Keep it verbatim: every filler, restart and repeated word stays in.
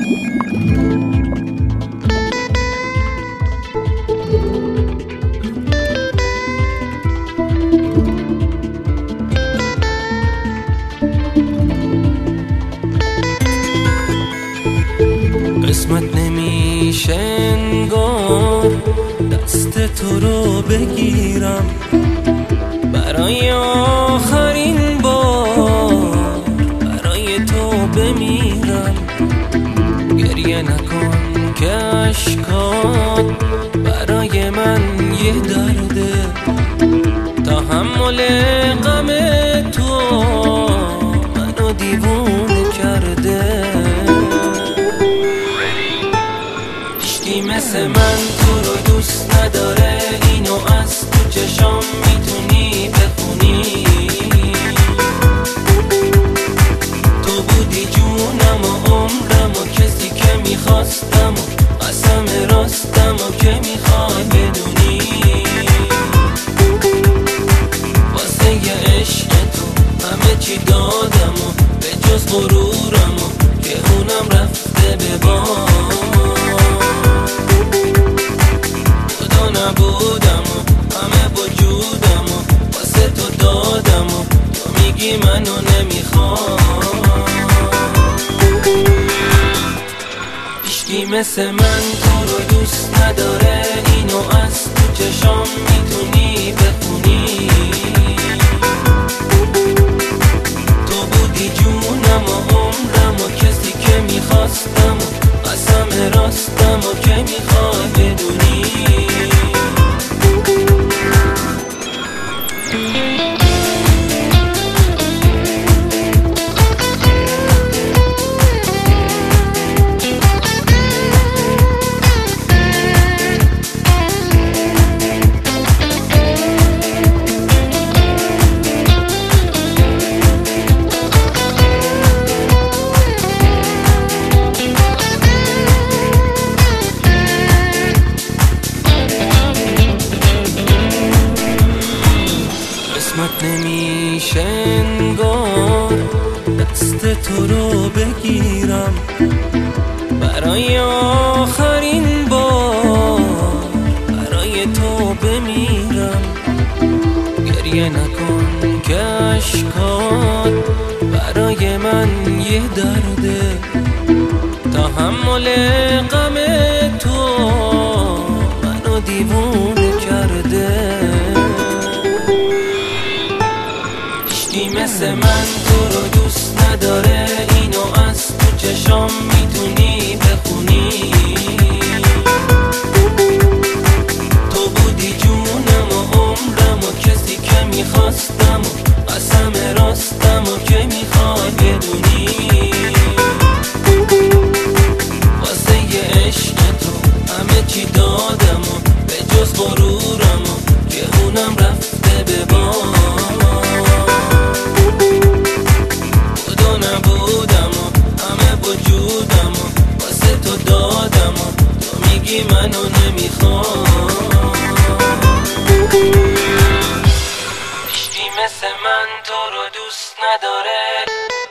قسمت نمیشه انگار دست تو رو بگیرم، برای آخرین بار برای تو بمیرم. گریه نکن که اشکات برای من یه درده، تحمل غم تو منو دیوونه کرده. هیچکی مثل من تو رو دوست نداره، اینو از تو چشام میتونی بخونی. تو بودی جونم و عمرم و کسی که میخواستم و قسم راستم و که میخوای بدونی. واسه یه عشق تو همه چی دادم و به جز غرورم و که اونم رفته به بام. نبودم و همه وجودم و واسه تو دادم و تو میگی منو نمیخوام. هیچکی مثل من تو رو دوست نداره، اینو از تو چشام میتونی بخونی. تو بودی جونم و عمرم و کسی که میخواستم و قسم راستم و که میخوای بدونی. قسمت نمیشه انگار دست تو رو بگیرم، برای آخرین بار برای تو بمیرم. گریه نکن که اشکات برای من یه درده، تحمل غم تو منو دیوونه کرده. هیچکی مثل من تو رو دوست نداره، اینو از تو چشام میتونی بخونی. تو بودی جونم و عمرم و کسی که میخواستم و قسم راستم و که میخوای بدونی. واسه یه عشق تو همه چی دادم و به جز غرورم و که اونم رفته به بام. نبودم و همه وجودم و واسه تو دادم و تو میگی منو نمیخوام. هیچکی مثل من تو رو دوست نداره.